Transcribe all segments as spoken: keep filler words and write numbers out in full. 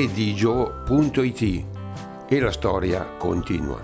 redigio punto it e la storia continua.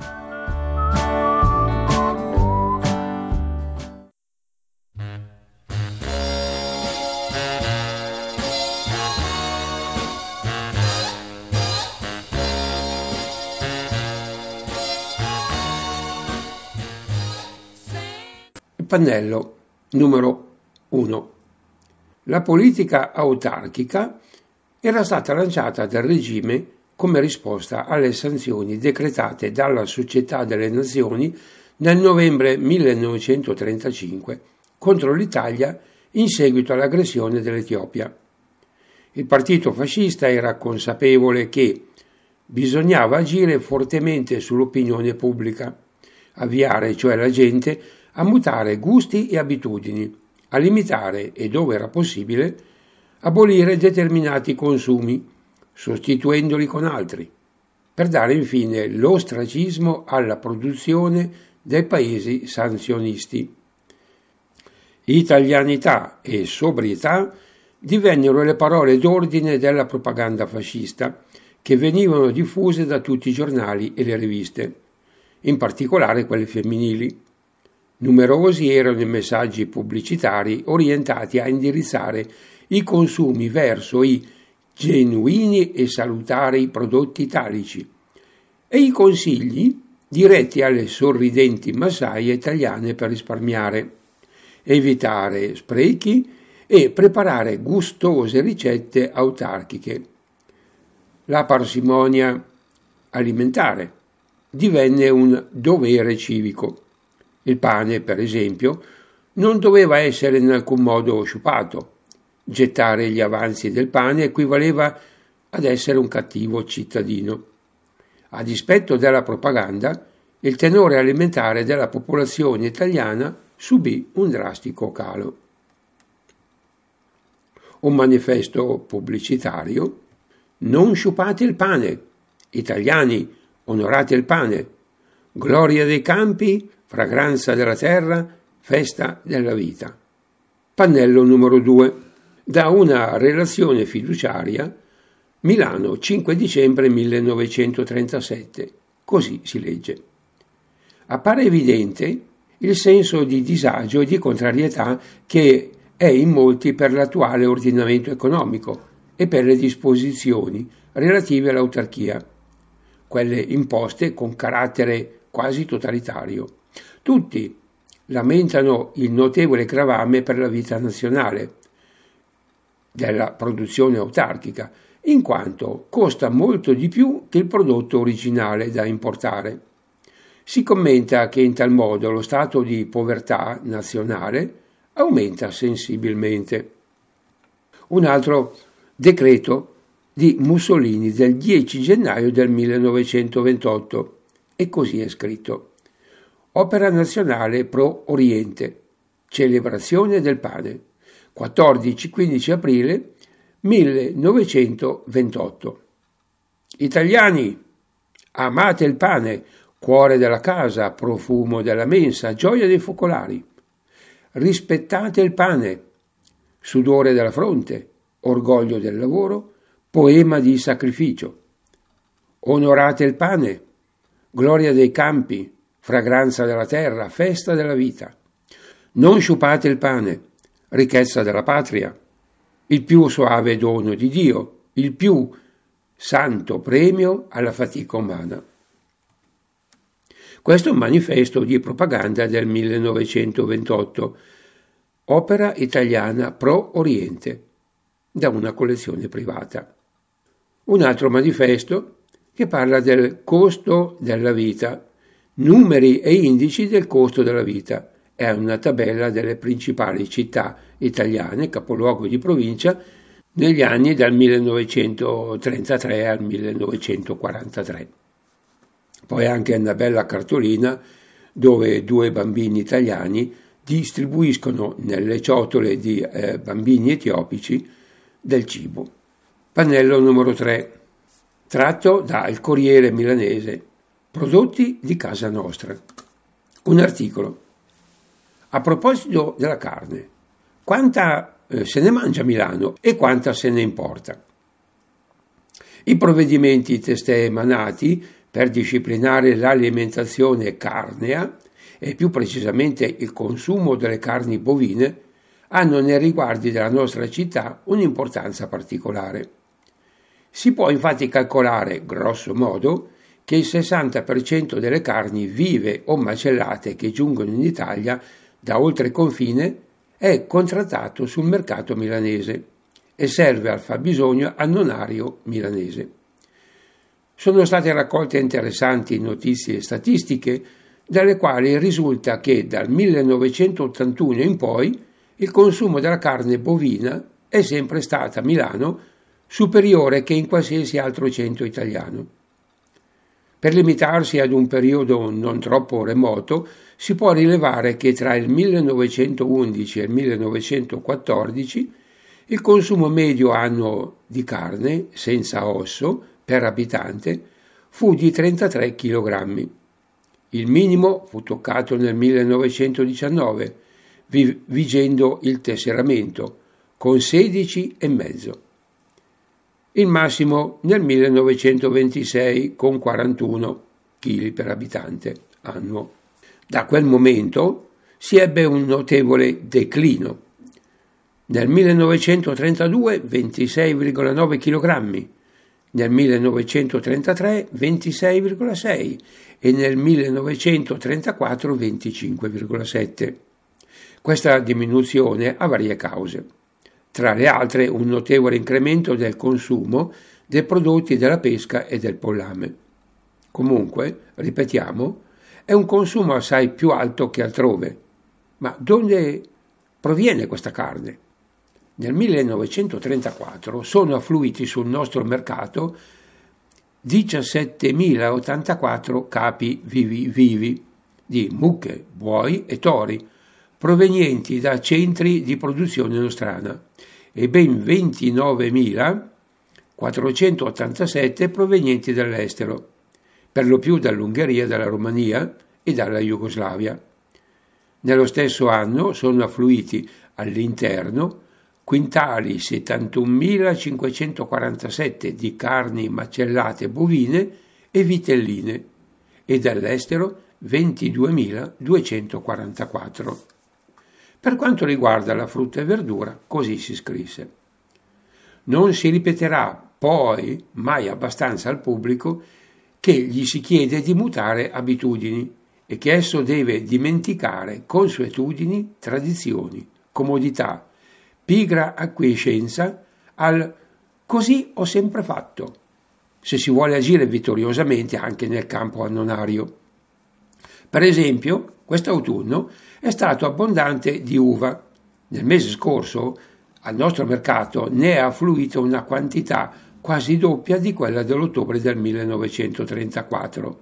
Pannello numero uno. La politica autarchica era stata lanciata dal regime come risposta alle sanzioni decretate dalla Società delle Nazioni nel novembre millenovecentotrentacinque contro l'Italia in seguito all'aggressione dell'Etiopia. Il partito fascista era consapevole che bisognava agire fortemente sull'opinione pubblica, avviare cioè la gente a mutare gusti e abitudini, a limitare e, dove era possibile, abolire determinati consumi, sostituendoli con altri, per dare infine l'ostracismo alla produzione dei paesi sanzionisti. Italianità e sobrietà divennero le parole d'ordine della propaganda fascista, che venivano diffuse da tutti i giornali e le riviste, in particolare quelle femminili. Numerosi erano i messaggi pubblicitari orientati a indirizzare i consumi verso i genuini e salutari prodotti italici e i consigli diretti alle sorridenti massaie italiane per risparmiare, evitare sprechi e preparare gustose ricette autarchiche. La parsimonia alimentare divenne un dovere civico. Il pane, per esempio, non doveva essere in alcun modo sciupato. Gettare gli avanzi del pane equivaleva ad essere un cattivo cittadino. A dispetto della propaganda, il tenore alimentare della popolazione italiana subì un drastico calo. Un manifesto pubblicitario: non sciupate il pane, italiani, onorate il pane, gloria dei campi, fragranza della terra, festa della vita. Pannello numero due. Da una relazione fiduciaria, Milano, cinque dicembre millenovecentotrentasette. Così si legge. Appare evidente il senso di disagio e di contrarietà che è in molti per l'attuale ordinamento economico e per le disposizioni relative all'autarchia, quelle imposte con carattere quasi totalitario. Tutti lamentano il notevole gravame per la vita nazionale della produzione autarchica, in quanto costa molto di più che il prodotto originale da importare. Si commenta che in tal modo lo stato di povertà nazionale aumenta sensibilmente. Un altro decreto di Mussolini del dieci gennaio del millenovecentoventotto, e così è scritto: Opera nazionale pro Oriente, celebrazione del pane, quattordici quindici aprile millenovecentoventotto. Italiani, amate il pane, cuore della casa, profumo della mensa, gioia dei focolari. Rispettate il pane, sudore della fronte, orgoglio del lavoro, poema di sacrificio. Onorate il pane, gloria dei campi, fragranza della terra, festa della vita. Non sciupate il pane, ricchezza della patria, il più soave dono di Dio, il più santo premio alla fatica umana. Questo è un manifesto di propaganda del millenovecentoventotto, opera italiana pro Oriente, da una collezione privata. Un altro manifesto che parla del costo della vita, numeri e indici del costo della vita. È una tabella delle principali città italiane, capoluogo di provincia, negli anni dal millenovecentotrentatré al millenovecentoquarantatré. Poi anche una bella cartolina dove due bambini italiani distribuiscono nelle ciotole di eh, bambini etiopici del cibo. Pannello numero tre. Tratto da Il Corriere Milanese. Prodotti di casa nostra. Un articolo. A proposito della carne, quanta eh, se ne mangia a Milano e quanta se ne importa? I provvedimenti testé emanati per disciplinare l'alimentazione carnea, e più precisamente il consumo delle carni bovine, hanno nei riguardi della nostra città un'importanza particolare. Si può infatti calcolare, grosso modo, che il sessanta per cento delle carni vive o macellate che giungono in Italia da oltre confine è contrattato sul mercato milanese e serve al fabbisogno annonario milanese. Sono state raccolte interessanti notizie statistiche dalle quali risulta che dal millenovecentottantuno in poi il consumo della carne bovina è sempre stata a Milano superiore che in qualsiasi altro centro italiano. Per limitarsi ad un periodo non troppo remoto, si può rilevare che tra il millenovecentoundici e il millenovecentoquattordici il consumo medio annuo di carne, senza osso, per abitante, fu di trentatré chilogrammi. Il minimo fu toccato nel millenovecentodiciannove, vigendo il tesseramento, con sedici e mezzo. Il massimo nel millenovecentoventisei con quarantuno chili per abitante annuo. Da quel momento si ebbe un notevole declino. Nel millenovecentotrentadue ventisei virgola nove chilogrammi, nel millenovecentotrentatré ventisei virgola sei e nel millenovecentotrentaquattro venticinque virgola sette. Questa diminuzione ha varie cause. Tra le altre un notevole incremento del consumo dei prodotti della pesca e del pollame. Comunque, ripetiamo, è un consumo assai più alto che altrove. Ma dove proviene questa carne? Nel millenovecentotrentaquattro sono affluiti sul nostro mercato diciassettemila ottantaquattro capi vivi, vivi di mucche, buoi e tori, provenienti da centri di produzione nostrana, e ben ventinovemilaquattrocentottantasette provenienti dall'estero, per lo più dall'Ungheria, dalla Romania e dalla Jugoslavia. Nello stesso anno sono affluiti all'interno quintali settantunomilacinquecentoquarantasette di carni macellate bovine e vitelline e dall'estero ventiduemiladuecentoquarantaquattro. Per quanto riguarda la frutta e verdura, così si scrisse. Non si ripeterà poi mai abbastanza al pubblico che gli si chiede di mutare abitudini e che esso deve dimenticare consuetudini, tradizioni, comodità, pigra acquiescenza al così ho sempre fatto, se si vuole agire vittoriosamente anche nel campo annonario. Per esempio, quest'autunno è stato abbondante di uva. Nel mese scorso al nostro mercato ne è affluita una quantità quasi doppia di quella dell'ottobre del millenovecentotrentaquattro.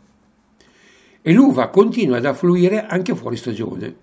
E l'uva continua ad affluire anche fuori stagione.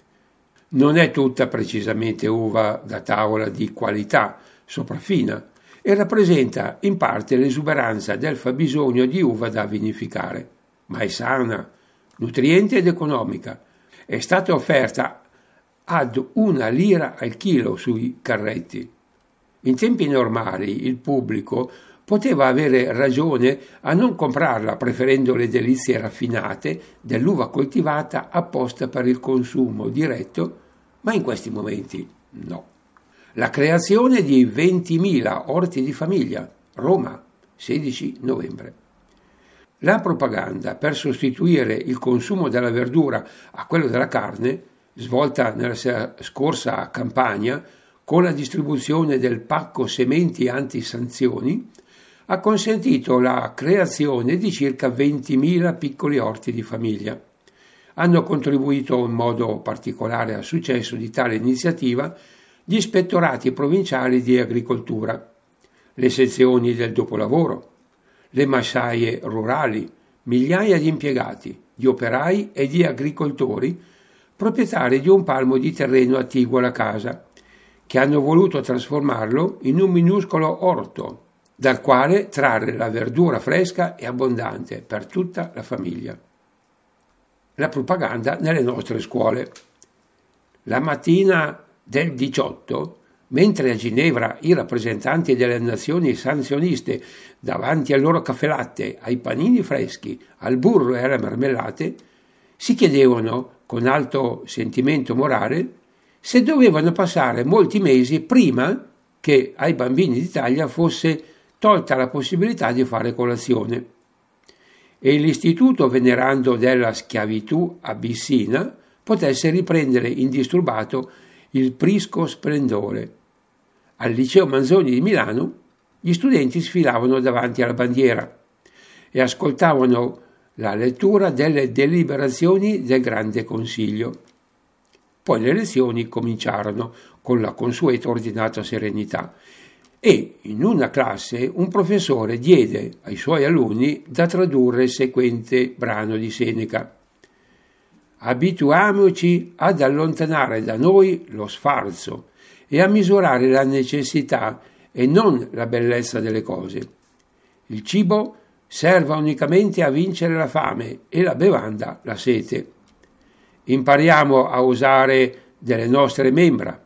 Non è tutta precisamente uva da tavola di qualità sopraffina e rappresenta in parte l'esuberanza del fabbisogno di uva da vinificare, ma è sana, nutriente ed economica. È stata offerta ad una lira al chilo sui carretti. In tempi normali il pubblico poteva avere ragione a non comprarla, preferendo le delizie raffinate dell'uva coltivata apposta per il consumo diretto, ma in questi momenti no. La creazione di ventimila orti di famiglia, Roma, sedici novembre. La propaganda per sostituire il consumo della verdura a quello della carne, svolta nella scorsa campagna con la distribuzione del pacco sementi antisanzioni, ha consentito la creazione di circa ventimila piccoli orti di famiglia. Hanno contribuito in modo particolare al successo di tale iniziativa gli ispettorati provinciali di agricoltura, le sezioni del dopolavoro, le massaie rurali, migliaia di impiegati, di operai e di agricoltori, proprietari di un palmo di terreno attiguo alla casa, che hanno voluto trasformarlo in un minuscolo orto, dal quale trarre la verdura fresca e abbondante per tutta la famiglia. La propaganda nelle nostre scuole. La mattina del diciotto mentre a Ginevra i rappresentanti delle nazioni sanzioniste, davanti al loro caffè latte, ai panini freschi, al burro e alle marmellate, si chiedevano, con alto sentimento morale, se dovevano passare molti mesi prima che ai bambini d'Italia fosse tolta la possibilità di fare colazione. E l'istituto venerando della schiavitù abissina potesse riprendere indisturbato il prisco splendore. Al liceo Manzoni di Milano gli studenti sfilavano davanti alla bandiera e ascoltavano la lettura delle deliberazioni del Grande Consiglio. Poi le lezioni cominciarono con la consueta ordinata serenità e in una classe un professore diede ai suoi alunni da tradurre il seguente brano di Seneca: abituiamoci ad allontanare da noi lo sfarzo e a misurare la necessità e non la bellezza delle cose. Il cibo serva unicamente a vincere la fame e la bevanda la sete. Impariamo a usare delle nostre membra.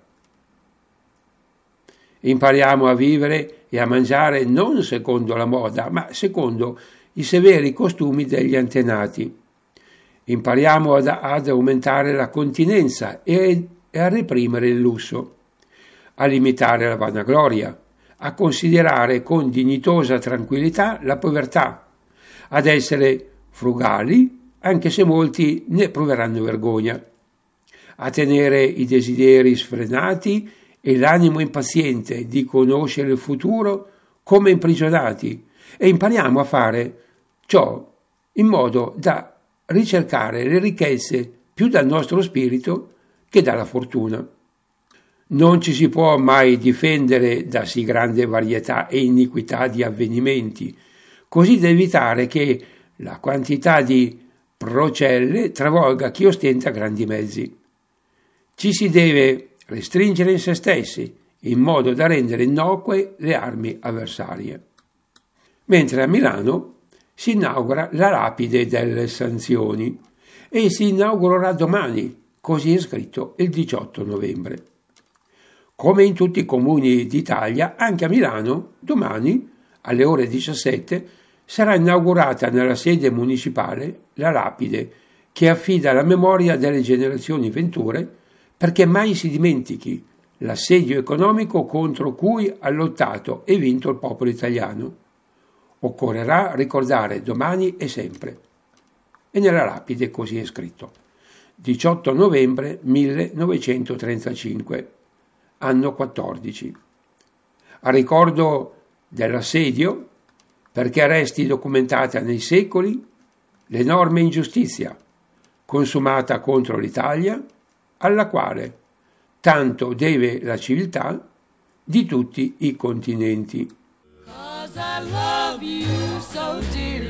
Impariamo a vivere e a mangiare non secondo la moda, ma secondo i severi costumi degli antenati. Impariamo ad, ad aumentare la continenza e, e a reprimere il lusso, a limitare la vanagloria, a considerare con dignitosa tranquillità la povertà, ad essere frugali, anche se molti ne proveranno vergogna, a tenere i desideri sfrenati e l'animo impaziente di conoscere il futuro come imprigionati, e impariamo a fare ciò in modo da ricercare le ricchezze più dal nostro spirito che dalla fortuna. Non ci si può mai difendere da sì grande varietà e iniquità di avvenimenti, così da evitare che la quantità di procelle travolga chi ostenta grandi mezzi. Ci si deve restringere in se stessi, in modo da rendere innocue le armi avversarie. Mentre a Milano si inaugura la lapide delle sanzioni e si inaugurerà domani, così è scritto il diciotto novembre. Come in tutti i comuni d'Italia, anche a Milano, domani, alle ore diciassette, sarà inaugurata nella sede municipale la lapide che affida la memoria delle generazioni venture perché mai si dimentichi l'assedio economico contro cui ha lottato e vinto il popolo italiano. Occorrerà ricordare domani e sempre. E nella lapide così è scritto: diciotto novembre millenovecentotrentacinque, anno quattordici. A ricordo dell'assedio, perché resti documentata nei secoli l'enorme ingiustizia consumata contro l'Italia, alla quale tanto deve la civiltà di tutti i continenti. 'Cause I love you so dearly.